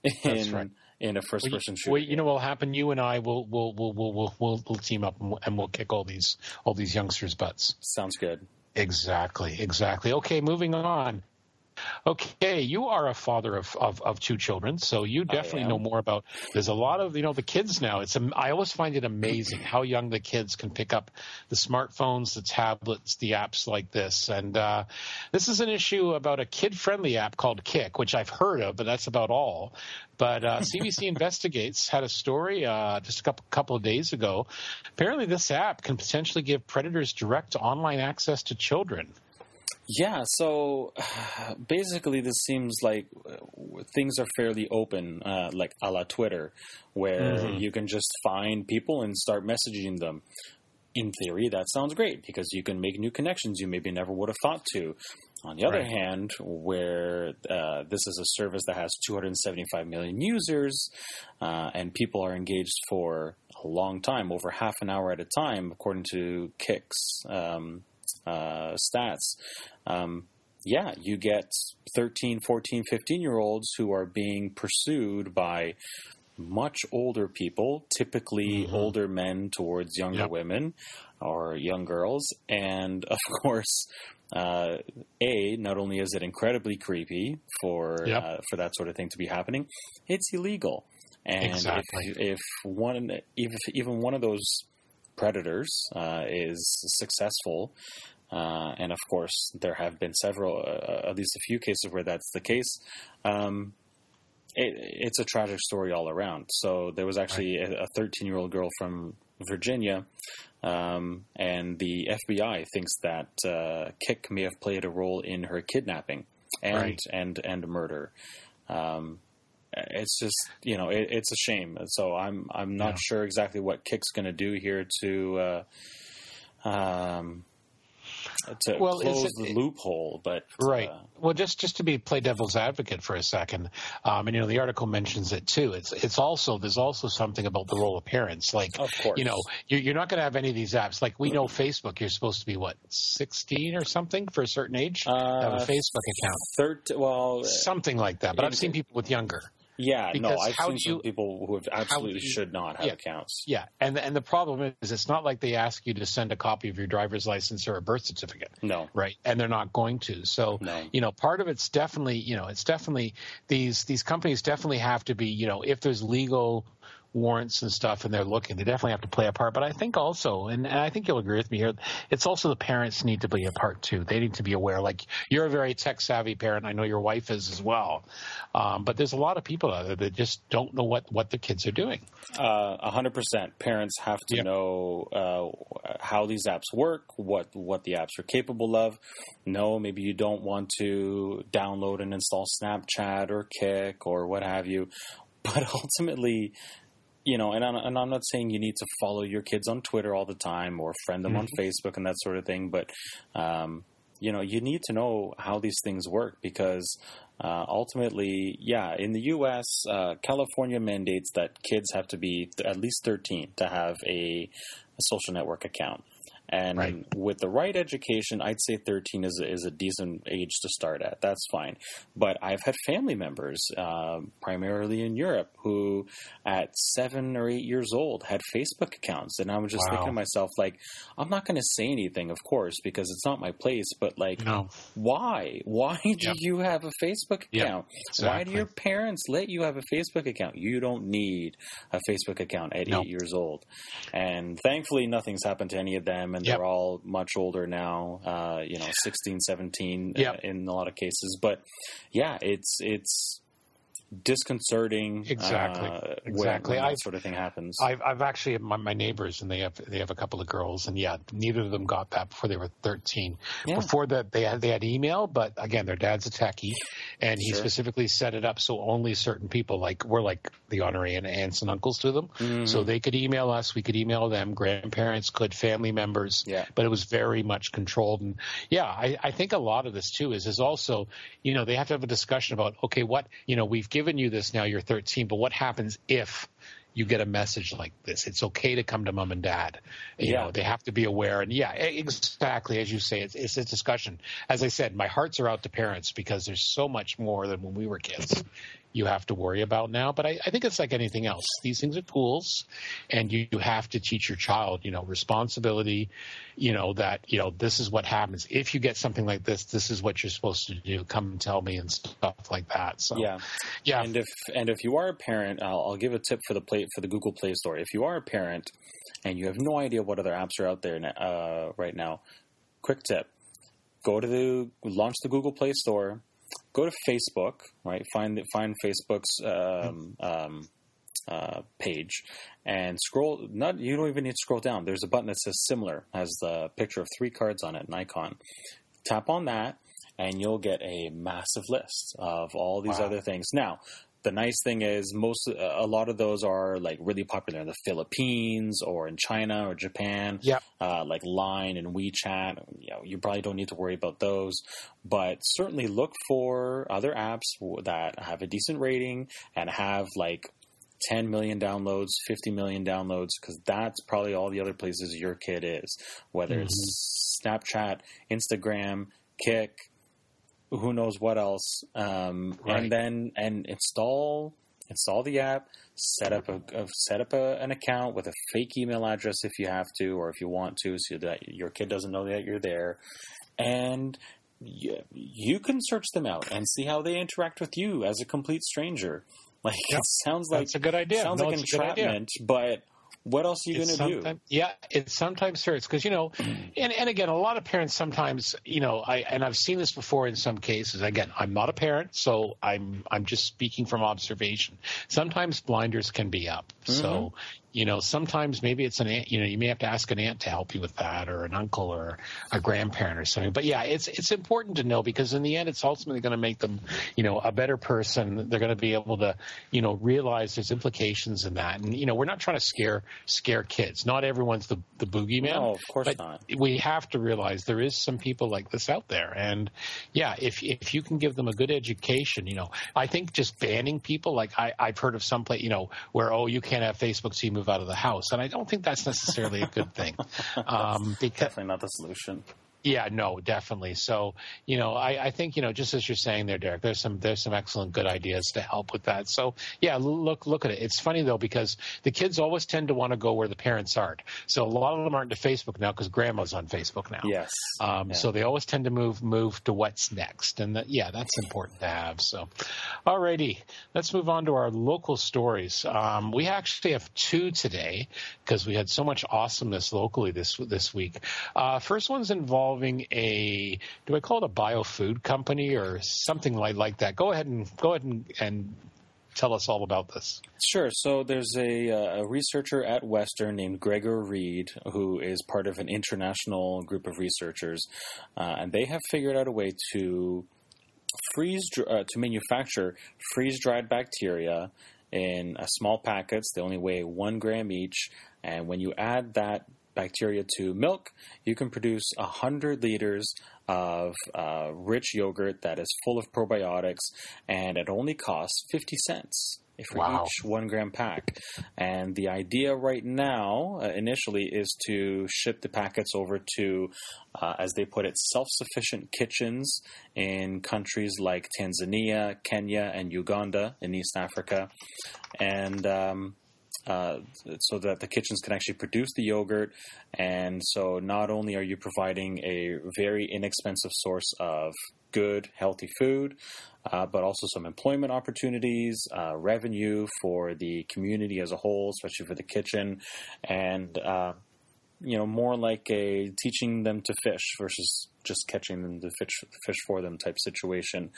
in a first-person shooter. What will happen? You and I will team up and we'll kick all these youngsters' butts. Sounds good. Exactly. Okay, moving on. Okay, you are a father of two children, so you definitely know more about. There's a lot of the kids now. I always find it amazing how young the kids can pick up the smartphones, the tablets, the apps like this. And this is an issue about a kid-friendly app called Kick, which I've heard of, but that's about all. But CBC Investigates had a story just a couple of days ago. Apparently, this app can potentially give predators direct online access to children. Yeah, so basically this seems like things are fairly open, like a la Twitter, where you can just find people and start messaging them. In theory, that sounds great because you can make new connections you maybe never would have thought to. On the other hand, where this is a service that has 275 million users and people are engaged for a long time, over half an hour at a time, according to Kick's stats, you get 13, 14, 15-year-olds who are being pursued by much older people, typically older men towards younger women or young girls. And, of course, not only is it incredibly creepy for that sort of thing to be happening, it's illegal. And if even one of those predators is successful, and of course there have been several, at least a few cases where that's the case, it's a tragic story all around. So there was actually a 13-year-old girl from Virginia, and the FBI thinks that Kick may have played a role in her kidnapping and murder. It's just, it's a shame. So I'm not sure exactly what Kick's going to do here to close the loophole, but well, just to play devil's advocate for a second, and the article mentions it too. There's also something about the role of parents. Like, of course, you're not going to have any of these apps. Like, we know Facebook, you're supposed to be 16 or something for a certain age to have a Facebook account. Something like that. But I've seen people with younger. Yeah, I've seen some people who absolutely should not have accounts. Yeah, and the problem is it's not like they ask you to send a copy of your driver's license or a birth certificate. No. Right? And they're not going to. So, part of it's definitely, these companies definitely have to be, if there's legal warrants and stuff and they're looking, they definitely have to play a part. But I think also, and I think you'll agree with me here, it's also the parents need to play a part too. They need to be aware. Like, you're a very tech savvy parent. I know your wife is as well. But there's a lot of people out there that just don't know what their kids are doing. 100%. Parents have to know how these apps work, what the apps are capable of. No, maybe you don't want to download and install Snapchat or Kick or what have you. But ultimately, and I'm not saying you need to follow your kids on Twitter all the time or friend them on Facebook and that sort of thing. But, you need to know how these things work because ultimately, yeah, in the U.S., California mandates that kids have to be at least 13 to have a social network account. And Right. with the right education, I'd say 13 is a decent age to start at. That's fine. But I've had family members, primarily in Europe, who at 7 or 8 years old had Facebook accounts. And I was just thinking to myself, like, I'm not going to say anything, of course, because it's not my place. But, like, why? Why do you have a Facebook account? Exactly. Why do your parents let you have a Facebook account? You don't need a Facebook account at 8 years old. And thankfully, nothing's happened to any of them. And they're all much older now, 16, 17 in a lot of cases. But yeah, it's disconcerting. Exactly. When that sort of thing happens. I've actually my neighbors, and they have a couple of girls, and neither of them got that before they were 13. Yeah. Before that, they had email, but again, their dad's a techie, and he specifically set it up so only certain people, we're like the honorary aunts and uncles to them, so they could email us, we could email them, grandparents could, family members, but it was very much controlled. And I think a lot of this too is also, they have to have a discussion about, okay, what, we've given you this, now you're 13, but what happens if you get a message like this? It's okay to come to mom and dad. You know, they have to be aware. And exactly as you say, it's a discussion. As I said, my hearts are out to parents because there's so much more than when we were kids you have to worry about now. But I think it's like anything else. These things are tools, and you have to teach your child, responsibility, that, this is what happens. If you get something like this, this is what you're supposed to do. Come and tell me and stuff like that. So, yeah. And if you are a parent, I'll give a tip for the Google Play Store. If you are a parent and you have no idea what other apps are out there right now, quick tip: launch the Google Play Store. Go to Facebook, right? Find Facebook's page and scroll. You don't even need to scroll down. There's a button that says similar, has the picture of 3 cards on it, an icon. Tap on that, and you'll get a massive list of all these other things. Now, the nice thing is a lot of those are like really popular in the Philippines or in China or Japan. Like Line and WeChat. You probably don't need to worry about those, but certainly look for other apps that have a decent rating and have like 10 million downloads, 50 million downloads, because that's probably all the other places your kid is, whether it's Snapchat, Instagram, Kik, who knows what else, and install the app, set up an account with a fake email address if you have to, or if you want to, so that your kid doesn't know that you're there, and you can search them out and see how they interact with you as a complete stranger. Like, it sounds like that's a good idea. Sounds like entrapment, but what else are you going to do? Yeah, it sometimes hurts because, and again, a lot of parents sometimes, I've seen this before in some cases. Again, I'm not a parent, so I'm just speaking from observation. Sometimes blinders can be up. So, sometimes maybe it's an aunt, you may have to ask an aunt to help you with that, or an uncle or a grandparent or something. But yeah, it's important to know, because in the end, it's ultimately going to make them, a better person. They're going to be able to, realize there's implications in that. And, we're not trying to scare kids. Not everyone's the boogeyman. No, of course not. We have to realize there is some people like this out there. And yeah, if you can give them a good education, I think just banning people, like I've heard of some place, where, you can't have Facebook, so you move out of the house. And I don't think that's necessarily a good thing. Definitely not the solution. Yeah, no, definitely. So, I think, just as you're saying there, Derek, there's some excellent good ideas to help with that. So, yeah, look at it. It's funny, though, because the kids always tend to want to go where the parents aren't. So a lot of them aren't to Facebook now because grandma's on Facebook now. Yes. So they always tend to move to what's next. And that's important to have. So, all righty, let's move on to our local stories. We actually have 2 today because we had so much awesomeness locally this week. First one's involving do I call it a biofood company or something like that? Go ahead and tell us all about this. Sure. So there's a researcher at Western named Gregor Reed, who is part of an international group of researchers, and they have figured out a way to manufacture freeze-dried bacteria in small packets. They only weigh 1 gram each, and when you add that bacteria to milk, you can produce 100 liters of rich yogurt that is full of probiotics, and it only costs 50 cents for each 1 gram pack. And the idea right now, initially, is to ship the packets over to, as they put it, self-sufficient kitchens in countries like Tanzania, Kenya, and Uganda in East Africa. And so that the kitchens can actually produce the yogurt. And so not only are you providing a very inexpensive source of good, healthy food, but also some employment opportunities, revenue for the community as a whole, especially for the kitchen, and more like a teaching them to fish versus just catching them to fish for them type situation.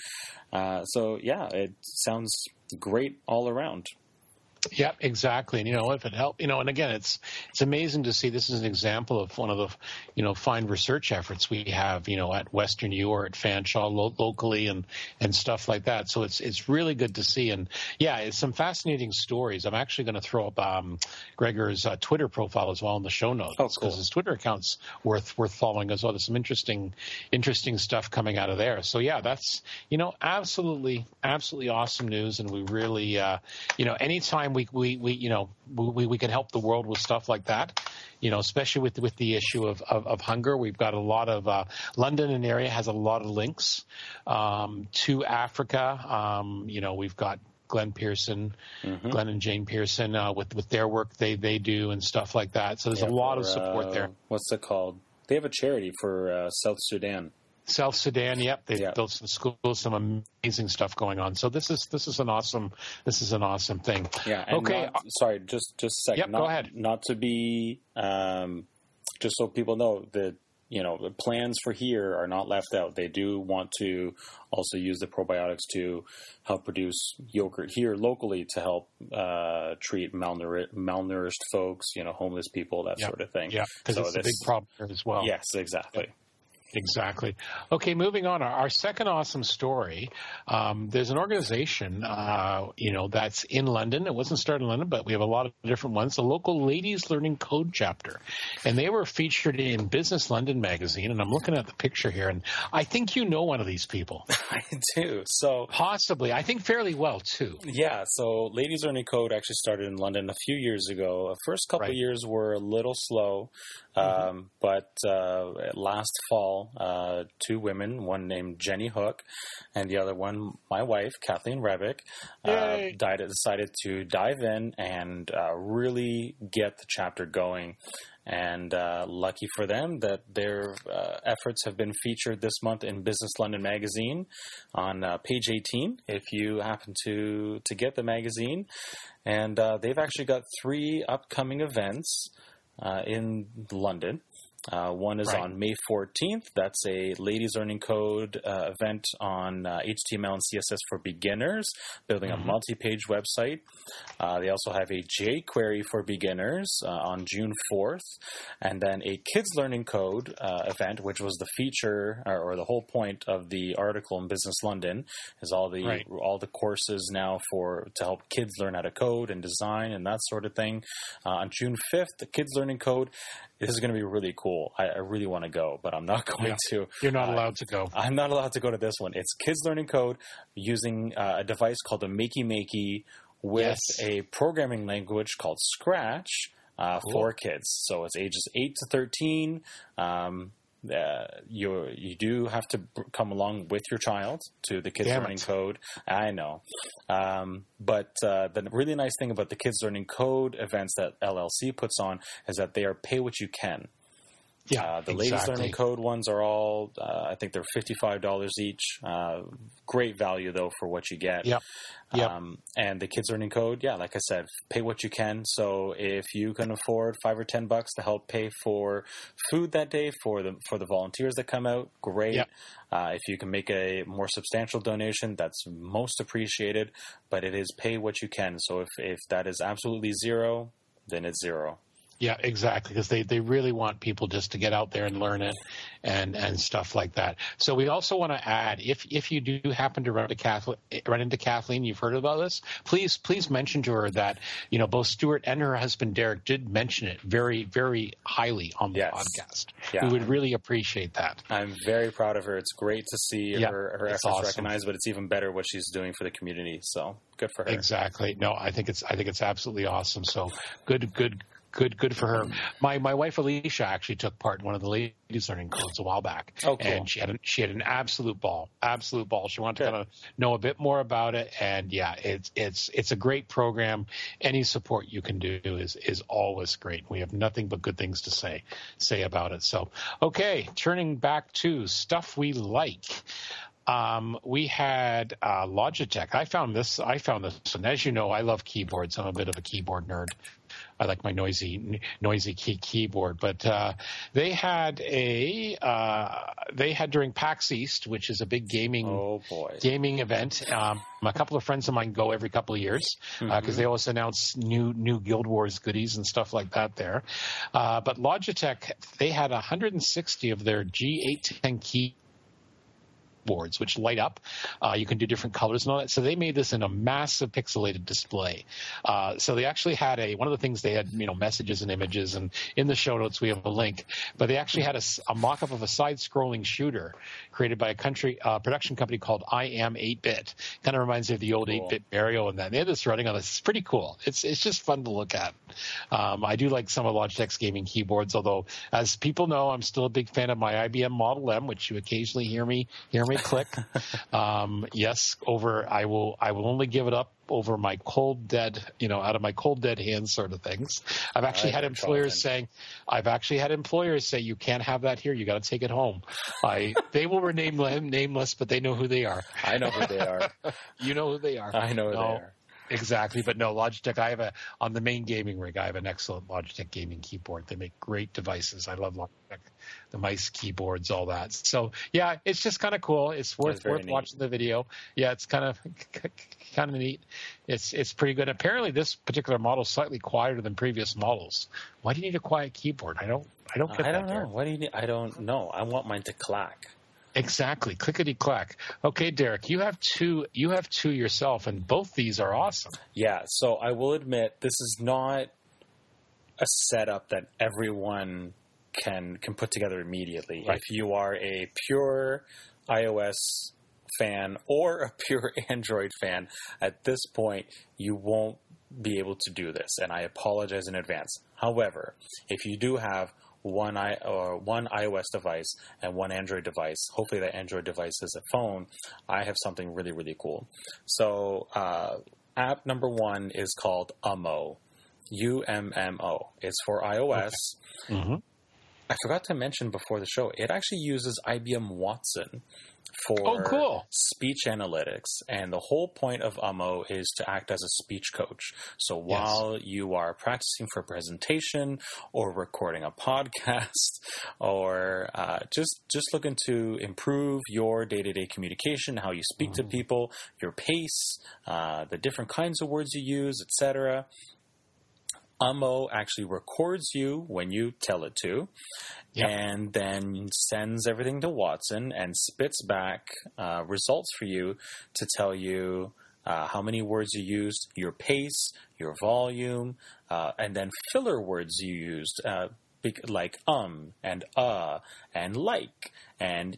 So yeah, it sounds great all around. Yeah, exactly. And, if it helped, and again, it's amazing to see. This is an example of one of the, fine research efforts we have, at Western U or at Fanshawe locally and stuff like that. So it's really good to see. And yeah, it's some fascinating stories. I'm actually going to throw up Gregor's Twitter profile as well in the show notes, because his Twitter account's worth following as well. There's some interesting stuff coming out of there. So yeah, that's, absolutely awesome news. And we really, anytime we can help the world with stuff like that, especially with the issue of hunger. We've got a lot of London and area has a lot of links to Africa. We've got Glenn Pearson, Glenn and Jane Pearson with their work they do and stuff like that. So there's a lot of support there. What's it called? They have a charity for South Sudan. South Sudan, yep. They've built some schools, some amazing stuff going on. So this is an awesome thing. Yeah. And okay. Sorry, just a second. Yep, go ahead. Not to be, just so people know that, the plans for here are not left out. They do want to also use the probiotics to help produce yogurt here locally to help treat malnourished folks, homeless people, that sort of thing. Yeah, because it's a big problem here as well. Yes, exactly. Yep. Exactly. Okay, moving on. Our second awesome story, there's an organization, that's in London. It wasn't started in London, but we have a lot of different ones. The local Ladies Learning Code chapter. And they were featured in Business London magazine. And I'm looking at the picture here, and I think you know one of these people. I do. So possibly. I think fairly well, too. Yeah. So Ladies Learning Code actually started in London a few years ago. The first couple of years were a little slow. But last fall, 2 women, one named Jenny Hook and the other one, my wife, Kathleen Revick, decided to dive in and really get the chapter going. And lucky for them that their efforts have been featured this month in Business London magazine on page 18, if you happen to get the magazine. And they've actually got 3 upcoming events in London. One is on May 14th. That's a Ladies Learning Code event on HTML and CSS for beginners, building a multi-page website. They also have a jQuery for beginners on June 4th. And then a Kids Learning Code event, which was the feature or the whole point of the article in Business London, is all the courses now to help kids learn how to code and design and that sort of thing. On June 5th, the Kids Learning Code. This is going to be really cool. I really want to go, but I'm not going to. You're not allowed to go. I'm not allowed to go to this one. It's Kids Learning Code using a device called the Makey Makey with a programming language called Scratch for kids. So it's ages 8 to 13. You do have to come along with your child to the Kids Learning Code. I know. But the really nice thing about the Kids Learning Code events that LLC puts on is that they are pay what you can. Yeah, the Ladies Learning Code ones are all, I think they're $55 each. Great value, though, for what you get. Yep. And the Kids Learning Code, like I said, pay what you can. So if you can afford $5 or $10 to help pay for food that day for the volunteers that come out, great. Yep. If you can make a more substantial donation, that's most appreciated. But it is pay what you can. So if that is absolutely zero, then it's zero. Yeah, exactly, because they really want people just to get out there and learn it and stuff like that. So we also want to add, if you do happen to run into Kathleen, you've heard about this, please mention to her that, both Stuart and her husband Derek did mention it very, very highly on the podcast. Yeah. We would really appreciate that. I'm very proud of her. It's great to see her efforts awesome. recognized, but it's even better what she's doing for the community. So good for her. Exactly. No, I think it's absolutely awesome. So good for her. My wife Alicia actually took part in one of the ladies learning codes a while back. Oh, cool. And she had an absolute ball. She wanted to kind of know a bit more about it, and yeah, it's a great program. Any support you can do is always great. We have nothing but good things to say about it. So, okay, turning back to stuff we like. We had Logitech. I found this, and as you know, I love keyboards. I'm a bit of a keyboard nerd. I like my noisy keyboard. But they had during PAX East, which is a big gaming event. A couple of friends of mine go every couple of years because they always announce new Guild Wars goodies and stuff like that there. But Logitech, they had 160 of their G810 keyboards, which light up. You can do different colors and all that. So they made this in a massive pixelated display. So they actually had one of the things they had, messages and images, and in the show notes we have a link, but they actually had a mock-up of a side-scrolling shooter created by a production company called I Am 8-Bit. Kind of reminds me of the old 8-Bit Mario and that. They had this running on this. It's pretty cool. It's just fun to look at. I do like some of Logitech's gaming keyboards, although as people know, I'm still a big fan of my IBM Model M, which you occasionally hear me click. Yes, I will only give it up over my cold dead, out of my cold dead hands sort of things. I've actually had employers say you can't have that here. You got to take it home. They will remain nameless, but they know who they are. I know who they are. You know who they are. I know who they are. Exactly, but no, Logitech, on the main gaming rig, I have an excellent Logitech gaming keyboard. They make great devices. I love Logitech, the mice, keyboards, all that. So, yeah, it's just kind of cool. It's worth watching the video. Yeah, it's kind of neat. It's pretty good. Apparently, this particular model is slightly quieter than previous models. Why do you need a quiet keyboard? I don't get that. I don't know. Why do you need? I don't know. I want mine to clack. Exactly. Clickety clack. Okay, Derek, you have two yourself, and both these are awesome. Yeah. So I will admit this is not a setup that everyone can put together immediately. Right. If you are a pure iOS fan or a pure Android fan, at this point you won't be able to do this, and I apologize in advance. However, if you do have one iOS device and one Android device, hopefully that Android device is a phone, I have something really, really cool. So app number one is called Ummo, UMMO. It's for iOS. Okay. Mm-hmm. I forgot to mention before the show, it actually uses IBM Watson for speech analytics, and the whole point of Ummo is to act as a speech coach. So while you are practicing for a presentation or recording a podcast or just looking to improve your day-to-day communication, how you speak to people, your pace, the different kinds of words you use, etc., Ummo actually records you when you tell it to, and then sends everything to Watson and spits back results for you to tell you how many words you used, your pace, your volume, and then filler words you used, like and and like, and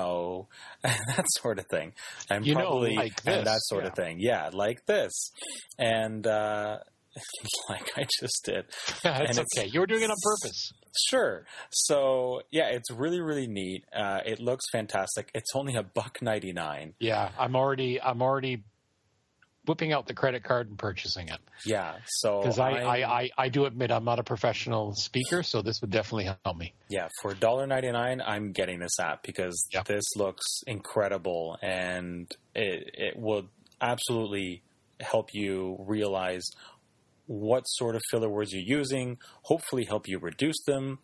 that sort of thing, and probably like this, and that sort of thing. Yeah, like this, and like I just did. Yeah, it's okay. You were doing it on purpose. Sure. So yeah, it's really, really neat. It looks fantastic. It's only $1.99. Yeah, I'm already whipping out the credit card and purchasing it. Yeah. So because I do admit I'm not a professional speaker, so this would definitely help me. Yeah, for $1.99, I'm getting this app because this looks incredible, and it will absolutely help you realize what sort of filler words you're using, hopefully help you reduce them,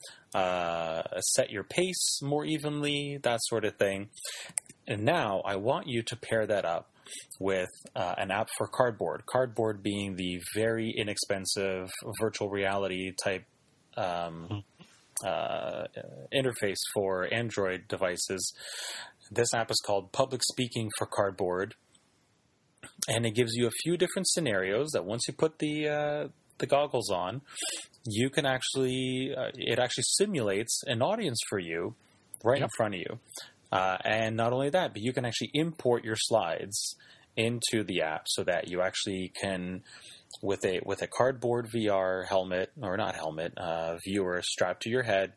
set your pace more evenly, that sort of thing. And now I want you to pair that up with an app for Cardboard. Cardboard being the very inexpensive virtual reality type interface for Android devices. This app is called Public Speaking for Cardboard, and it gives you a few different scenarios that once you put the goggles on, you can actually it actually simulates an audience for you right in front of you. And not only that, but you can actually import your slides into the app so that you actually can, with a cardboard VR helmet, or not helmet, viewer strapped to your head,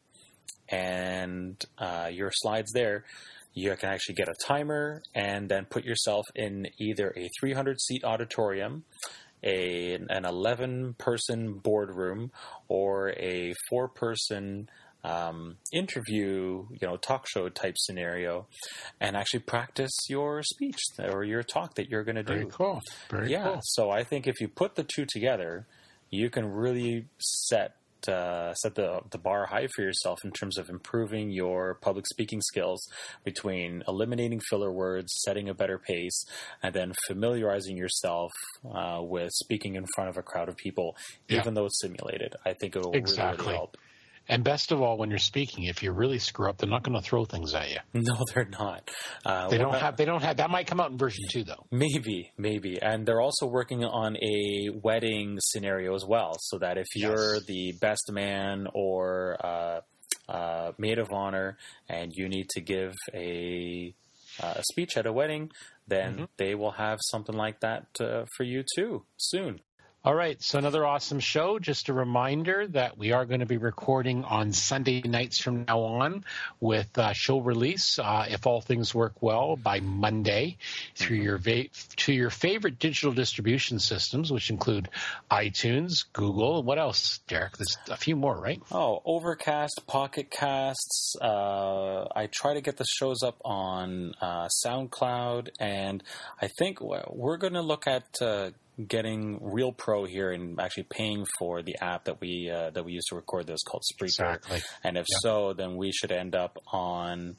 and your slides there, you can actually get a timer and then put yourself in either a 300-seat auditorium, an 11-person boardroom, or a 4-person interview, talk show type scenario, and actually practice your speech or your talk that you're going to do. Very cool. Very cool. So I think if you put the two together, you can really set the bar high for yourself in terms of improving your public speaking skills, between eliminating filler words, setting a better pace, and then familiarizing yourself with speaking in front of a crowd of people, even though it's simulated. I think it will really help. And best of all, when you're speaking, if you really screw up, they're not going to throw things at you. No, they're not. They don't have. That might come out in version 2, though. Maybe. And they're also working on a wedding scenario as well, so that if you're the best man or maid of honor and you need to give a speech at a wedding, then they will have something like that for you too soon. All right, so another awesome show. Just a reminder that we are going to be recording on Sunday nights from now on, with show release, if all things work well, by Monday through your favorite digital distribution systems, which include iTunes, Google, and what else, Derek? There's a few more, right? Oh, Overcast, Pocket Casts. I try to get the shows up on SoundCloud, and I think we're going to look at getting Real Pro here and actually paying for the app that we use to record this, called Spreaker. Exactly. And if so, then we should end up on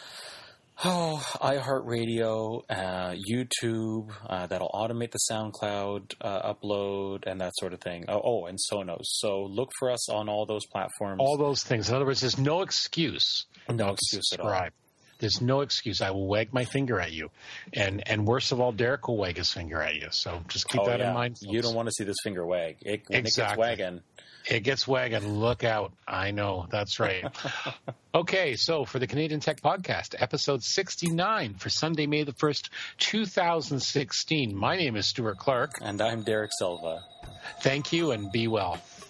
iHeartRadio, YouTube, that'll automate the SoundCloud upload and that sort of thing. And Sonos. So look for us on all those platforms. All those things. In other words, there's no excuse. No excuse at all. There's no excuse. I will wag my finger at you. And worst of all, Derek will wag his finger at you. So just keep that in mind, folks. You don't want to see this finger wag. When it gets wagging. It gets wagging. Look out. I know. That's right. Okay, so for the Canadian Tech Podcast, episode 69 for Sunday, May the 1st, 2016. My name is Stuart Clark. And I'm Derek Silva. Thank you, and be well.